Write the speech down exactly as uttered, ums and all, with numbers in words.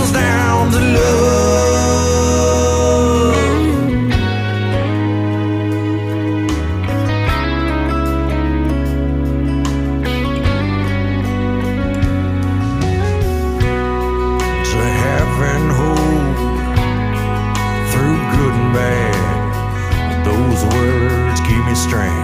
boils down to love. To have and hold through good and bad, those words give me strength.